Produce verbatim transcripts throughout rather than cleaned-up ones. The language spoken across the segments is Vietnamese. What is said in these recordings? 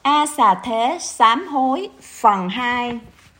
A Xà Thế sám hối phần hai.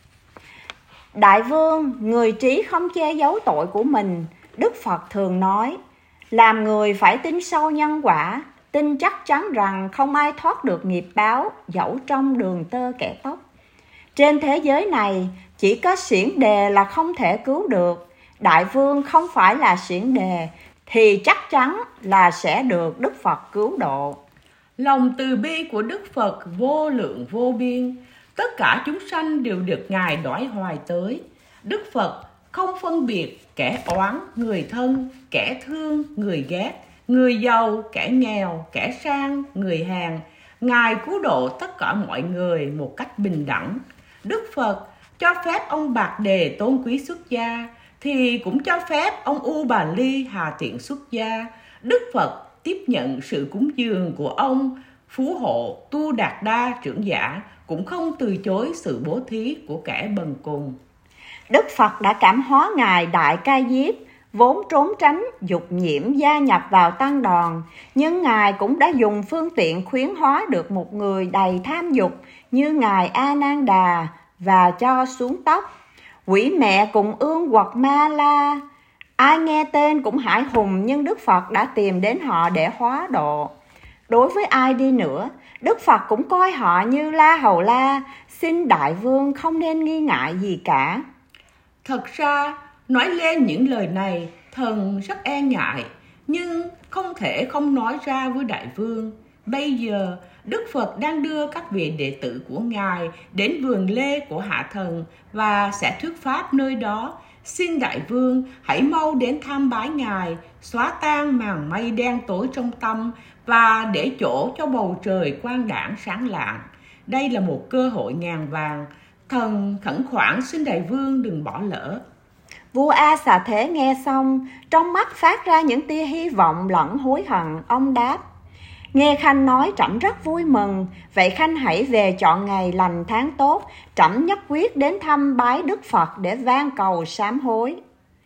Đại vương, người trí không che giấu tội của mình. Đức Phật thường nói, làm người phải tin sâu nhân quả, tin chắc chắn rằng không ai thoát được nghiệp báo, dẫu trong đường tơ kẻ tóc. Trên thế giới này, chỉ có xiển đề là không thể cứu được. Đại vương không phải là xiển đề, thì chắc chắn là sẽ được Đức Phật cứu độ. Lòng từ bi của Đức Phật vô lượng vô biên, tất cả chúng sanh đều được Ngài đói hoài tới. Đức Phật không phân biệt kẻ oán, người thân, kẻ thương, người ghét, người giàu, kẻ nghèo, kẻ sang, người hèn. Ngài cứu độ tất cả mọi người một cách bình đẳng. Đức Phật cho phép ông Bạc Đề tôn quý xuất gia, thì cũng cho phép ông U Bà Ly hà tiện xuất gia. Đức Phật tiếp nhận sự cúng dường của ông Phú Hộ Tu Đạt Đa trưởng giả, cũng không từ chối sự bố thí của kẻ bần cùng. Đức Phật đã cảm hóa Ngài Đại Ca Diếp, vốn trốn tránh dục nhiễm gia nhập vào tăng đoàn, nhưng Ngài cũng đã dùng phương tiện khuyến hóa được một người đầy tham dục như Ngài A Nan Đà và cho xuống tóc. Quỷ mẹ cùng ương quật ma la, ai nghe tên cũng hãi hùng, nhưng Đức Phật đã tìm đến họ để hóa độ. Đối với ai đi nữa, Đức Phật cũng coi họ như La Hầu La, xin Đại Vương không nên nghi ngại gì cả. Thật ra, nói lên những lời này, thần rất e ngại, nhưng không thể không nói ra với Đại Vương. Bây giờ, Đức Phật đang đưa các vị đệ tử của Ngài đến vườn lê của Hạ Thần và sẽ thuyết pháp nơi đó. Xin Đại Vương hãy mau đến tham bái Ngài, xóa tan màn mây đen tối trong tâm và để chỗ cho bầu trời quang đãng sáng lạng. Đây là một cơ hội ngàn vàng. Thần khẩn khoản xin Đại Vương đừng bỏ lỡ. Vua A Xà Thế nghe xong, trong mắt phát ra những tia hy vọng lẫn hối hận. Ông đáp, nghe Khanh nói trẫm rất vui mừng, vậy Khanh hãy về chọn ngày lành tháng tốt, trẫm nhất quyết đến thăm bái Đức Phật để van cầu sám hối.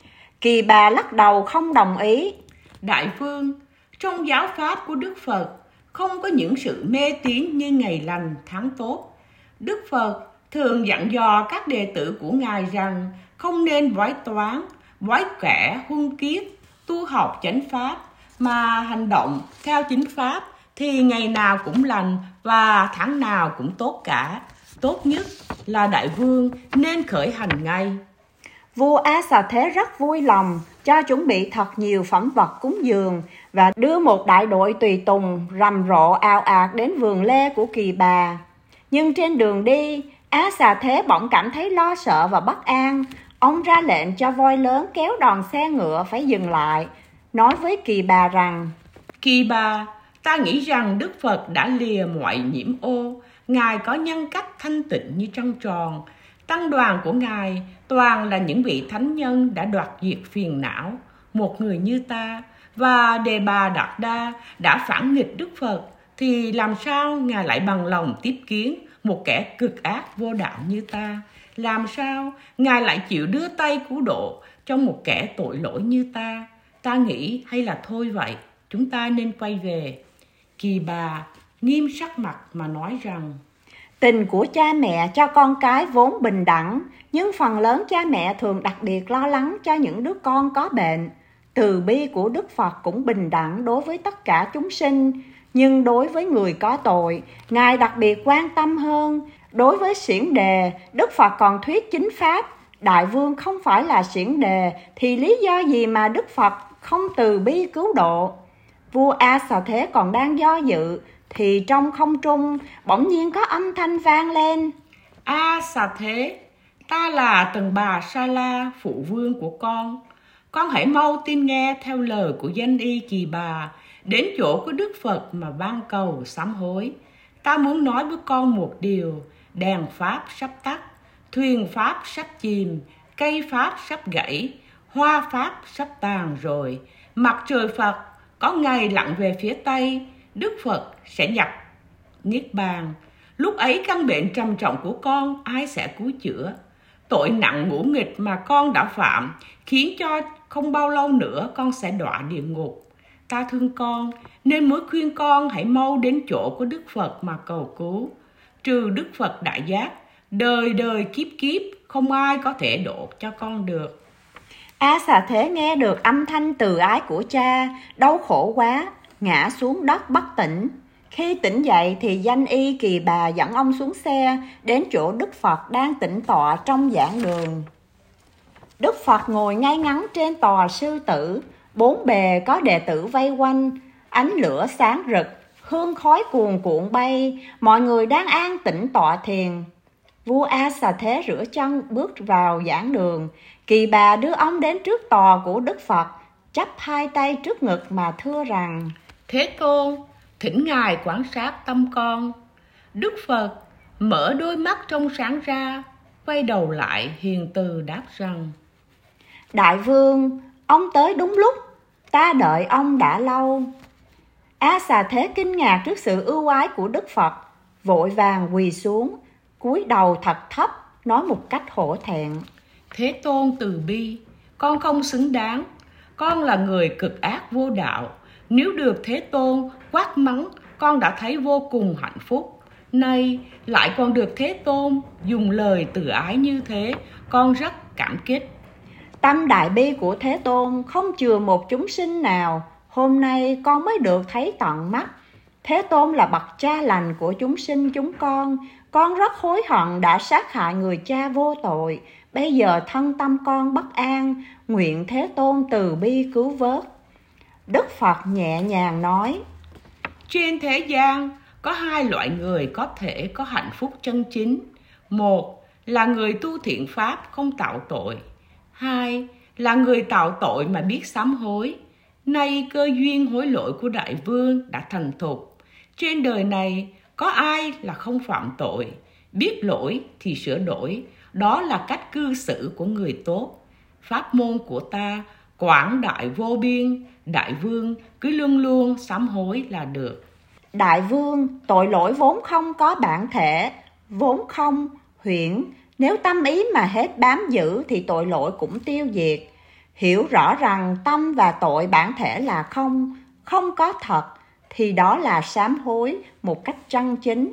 Kỳ Bà lắc đầu không đồng ý. Đại Vương, trong giáo pháp của Đức Phật không có những sự mê tín như ngày lành tháng tốt. Đức Phật thường dặn dò các đệ tử của Ngài rằng không nên bói toán, bói kẻ huân kiết, tu học chánh pháp, mà hành động theo chính pháp thì ngày nào cũng lành và tháng nào cũng tốt cả. Tốt nhất là Đại Vương nên khởi hành ngay. Vua A Xà Thế rất vui lòng, cho chuẩn bị thật nhiều phẩm vật cúng dường và đưa một đại đội tùy tùng rầm rộ ào ạt đến vườn lê của Kỳ Bà. Nhưng trên đường đi, Á Xà Thế bỗng cảm thấy lo sợ và bất an. Ông ra lệnh cho voi lớn kéo đoàn xe ngựa phải dừng lại, nói với Kỳ Bà rằng, Kỳ Bà, ta nghĩ rằng Đức Phật đã lìa mọi nhiễm ô. Ngài có nhân cách thanh tịnh như trăng tròn. Tăng đoàn của Ngài toàn là những vị thánh nhân đã đoạt diệt phiền não. Một người như ta và Đề Bà Đạt Đa đã phản nghịch Đức Phật, thì làm sao Ngài lại bằng lòng tiếp kiến một kẻ cực ác vô đạo như ta? Làm sao Ngài lại chịu đưa tay cứu độ cho một kẻ tội lỗi như ta? Ta nghĩ hay là thôi vậy, chúng ta nên quay về. Kỳ Bà nghiêm sắc mặt mà nói rằng, tình của cha mẹ cho con cái vốn bình đẳng, nhưng phần lớn cha mẹ thường đặc biệt lo lắng cho những đứa con có bệnh. Từ bi của Đức Phật cũng bình đẳng đối với tất cả chúng sinh, nhưng đối với người có tội, Ngài đặc biệt quan tâm hơn. Đối với xiển đề, Đức Phật còn thuyết chính pháp. Đại Vương không phải là xiển đề, thì lý do gì mà Đức Phật không từ bi cứu độ? Vua A Xà Thế còn đang do dự, thì trong không trung bỗng nhiên có âm thanh vang lên. A Xà Thế, ta là Tần Bà Sa La, phụ vương của con. Con hãy mau tin nghe theo lời của danh y Kỳ Bà, đến chỗ của Đức Phật mà van cầu sám hối. Ta muốn nói với con một điều, đèn pháp sắp tắt, thuyền pháp sắp chìm, cây pháp sắp gãy, hoa pháp sắp tàn rồi. Mặt trời Phật có ngày lặn về phía Tây, Đức Phật sẽ nhập Niết Bàn. Lúc ấy căn bệnh trầm trọng của con ai sẽ cứu chữa? Tội nặng ngũ nghịch mà con đã phạm khiến cho không bao lâu nữa con sẽ đọa địa ngục. Ta thương con nên mới khuyên con hãy mau đến chỗ của Đức Phật mà cầu cứu. trừ Đức Phật Đại Giác, đời đời kiếp kiếp không ai có thể độ cho con được. A Xà Thế nghe được âm thanh từ ái của cha, đau khổ quá, ngã xuống đất bất tỉnh. Khi tỉnh dậy thì Danh Y Kỳ Bà dẫn ông xuống xe, đến chỗ Đức Phật đang tĩnh tọa trong giảng đường. Đức Phật ngồi ngay ngắn trên tòa sư tử, bốn bề có đệ tử vây quanh, ánh lửa sáng rực, hương khói cuồn cuộn bay, mọi người đang an tĩnh tọa thiền. Vua A Xà Thế rửa chân bước vào giảng đường. Kỳ Bà đưa ông đến trước tòa của Đức Phật, chắp hai tay trước ngực mà thưa rằng: Thế Tôn, thỉnh Ngài quan sát tâm con. Đức Phật mở đôi mắt trong sáng ra, quay đầu lại hiền từ đáp rằng: Đại vương, ông tới đúng lúc, ta đợi ông đã lâu. A Xà Thế kinh ngạc trước sự ưu ái của Đức Phật, vội vàng quỳ xuống, cúi đầu thật thấp, nói một cách hổ thẹn: Thế Tôn từ bi, con không xứng đáng, con là người cực ác vô đạo. Nếu được Thế Tôn quát mắng, con đã thấy vô cùng hạnh phúc. Nay lại còn được Thế Tôn dùng lời từ ái như thế, con rất cảm kích. Tâm đại bi của Thế Tôn không chừa một chúng sinh nào, hôm nay con mới được thấy tận mắt. Thế Tôn là bậc cha lành của chúng sinh chúng con, con rất hối hận đã sát hại người cha vô tội. Bây giờ thân tâm con bất an, nguyện Thế Tôn từ bi cứu vớt. Đức Phật nhẹ nhàng nói: Trên thế gian có hai loại người có thể có hạnh phúc chân chính. Một là người tu thiện pháp không tạo tội. Hai là người tạo tội mà biết sám hối. Nay cơ duyên hối lỗi của Đại Vương đã thành thục. Trên đời này có ai là không phạm tội? Biết lỗi thì sửa đổi, đó là cách cư xử của người tốt. Pháp môn của ta quảng đại vô biên, Đại Vương cứ luôn luôn sám hối là được. Đại Vương, tội lỗi vốn không có bản thể, vốn không huyễn. Nếu tâm ý mà hết bám giữ thì tội lỗi cũng tiêu diệt. Hiểu rõ rằng tâm và tội bản thể là không, không có thật, thì đó là sám hối một cách chân chính.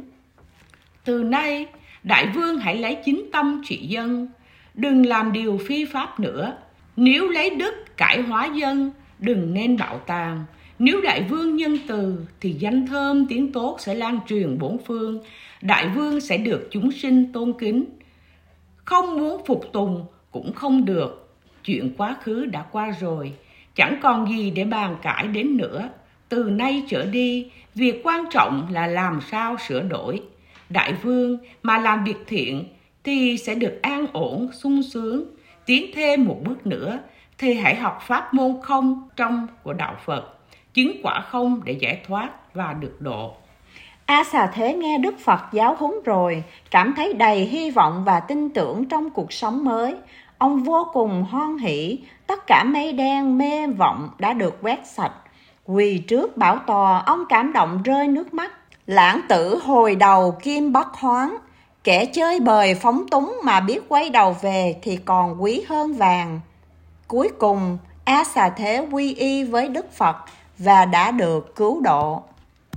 Từ nay, Đại Vương hãy lấy chính tâm trị dân, đừng làm điều phi pháp nữa. Nếu lấy đức cải hóa dân, đừng nên bạo tàn. Nếu Đại Vương nhân từ thì danh thơm tiếng tốt sẽ lan truyền bốn phương. Đại Vương sẽ được chúng sinh tôn kính. Không muốn phục tùng cũng không được. Chuyện quá khứ đã qua rồi, chẳng còn gì để bàn cãi đến nữa. Từ nay trở đi, việc quan trọng là làm sao sửa đổi. Đại Vương mà làm việc thiện thì sẽ được an ổn, sung sướng. Tiến thêm một bước nữa thì hãy học pháp môn không trong của Đạo Phật, chứng quả không để giải thoát và được độ. A Xà Thế nghe Đức Phật giáo huấn rồi, cảm thấy đầy hy vọng và tin tưởng trong cuộc sống mới. Ông vô cùng hoan hỷ, tất cả mây đen mê vọng đã được quét sạch. Quỳ trước bảo tòa, ông cảm động rơi nước mắt. Lãng tử hồi đầu kim bất hoán, kẻ chơi bời phóng túng mà biết quay đầu về thì còn quý hơn vàng. Cuối cùng, A Xà Thế quy y với Đức Phật và đã được cứu độ.